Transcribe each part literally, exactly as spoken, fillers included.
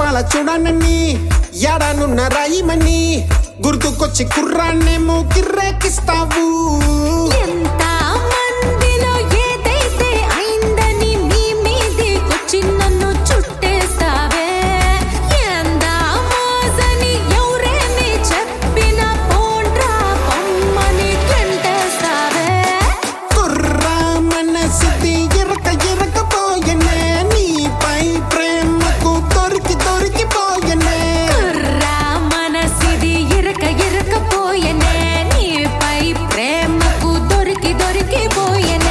కుర్రాల చూడనని యాడనున్న రాయిమని గుర్తుకొచ్చి కుర్రాన్నేమో కిర్రేకిస్తావు. ఎంత మందిలో ఏదైతే అయిందని నీ మీదికొచ్చి నన్ను చుట్టేస్తావే. ఎందా మోజని ఎవరేమి చెప్పిన పోండ్రా పొమ్మని గంటేస్తావే. కుర్రా మనసిది ఎరక ఎరకపోయనే నీపై ప్రేమకు దొరికి దొరికిపోయనే. కుర్రా మనసిది ఇరక ఇరకపోయనే నీపై ప్రేమకు దొరికి దొరికిపోయనే.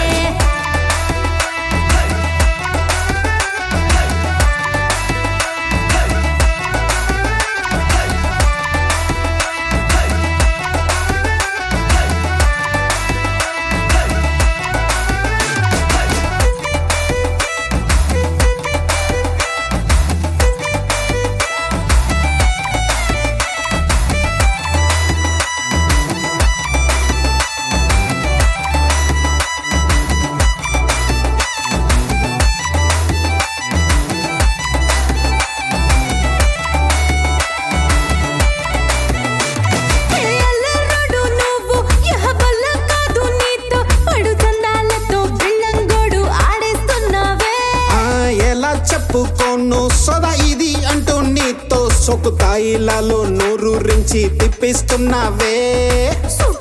ఎల్లరోడు నువ్వు యహబల్ల కాదు నీతో పడు చందాలతో బిళ్ళంగోడు ఆడేస్తున్నావే. ఆ ఎలా చెప్పుకోను సోదా ఇది అంటూ నీతో సొకు తాయిలాలో నోరు రించి తిప్పిస్తున్నావే.